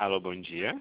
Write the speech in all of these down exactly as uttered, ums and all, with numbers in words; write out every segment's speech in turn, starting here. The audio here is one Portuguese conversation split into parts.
Alô, bom dia.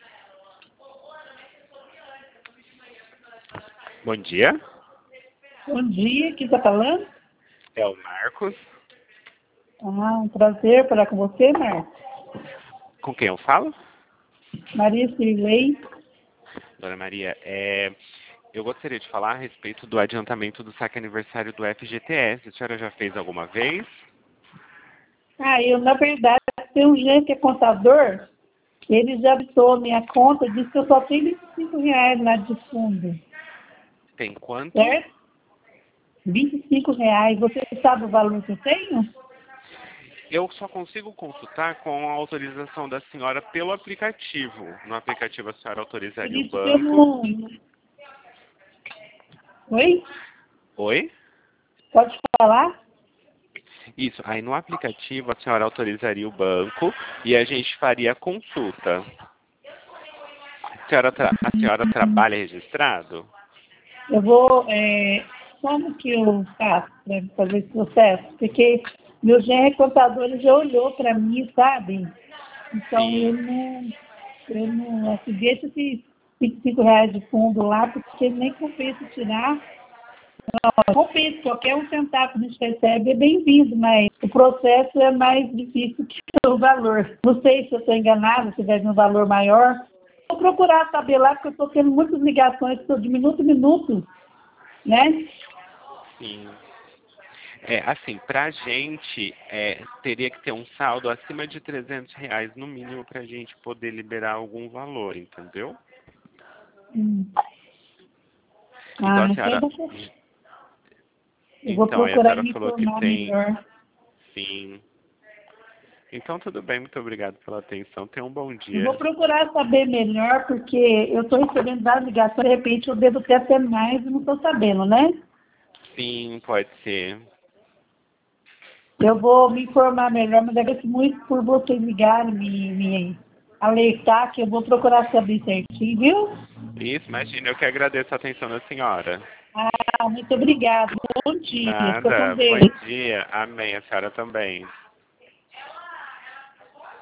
Bom dia. Bom dia, quem está falando? É o Marcos. Ah, um prazer falar com você, Marcos. Com quem eu falo? Maria Cirlei. Dona Maria, é, eu gostaria de falar a respeito do adiantamento do saque aniversário do F G T S. A senhora já fez alguma vez? Ah, eu, na verdade, tem um gente que é contador, ele já avisou minha conta, disse que eu só tenho vinte e cinco reais lá de fundo. Tem quanto? Certo? vinte e cinco reais. Você sabe o valor que eu tenho? Eu só consigo consultar com a autorização da senhora pelo aplicativo. No aplicativo a senhora Por autorizaria o isso que eu banco. não... Oi? Oi? Pode falar? Isso. Aí no aplicativo a senhora autorizaria o banco e a gente faria a consulta. A senhora, tra- a senhora trabalha registrado? Eu vou... É... Como que eu faço para fazer esse processo? Porque meu genro contador ele já olhou para mim, sabe? Então Sim. ele não... Eu não... Assim, deixa esses vinte e cinco reais de fundo lá, porque nem compensa tirar. Não, compensa, qualquer um centavo que a gente recebe é bem-vindo, mas o processo é mais difícil que o valor. Não sei se eu estou enganada, se deve um valor maior. Vou procurar saber lá, porque eu estou tendo muitas ligações de minuto em minuto, né? Sim. É, assim, pra gente, é, teria que ter um saldo acima de trezentos reais no mínimo pra gente poder liberar algum valor, entendeu? Hum. Então Ah, a então eu senhora, vou, eu vou então aí a procurar senhora me falou que informar tem, melhor. sim. Então tudo bem, muito obrigado pela atenção. Tenha um bom Eu vou dia. procurar saber melhor, porque eu estou recebendo várias ligações, de repente eu devo ter até mais e não estou sabendo, né? Sim, pode ser. Eu vou me informar melhor, mas agradeço muito por você ligar e me, me alertar, que eu vou procurar saber certinho, viu? Isso, imagina, eu que agradeço a atenção da senhora. Ah, muito obrigada. Bom dia. Fica com Nada, bom Deus. dia. Amém, a senhora também.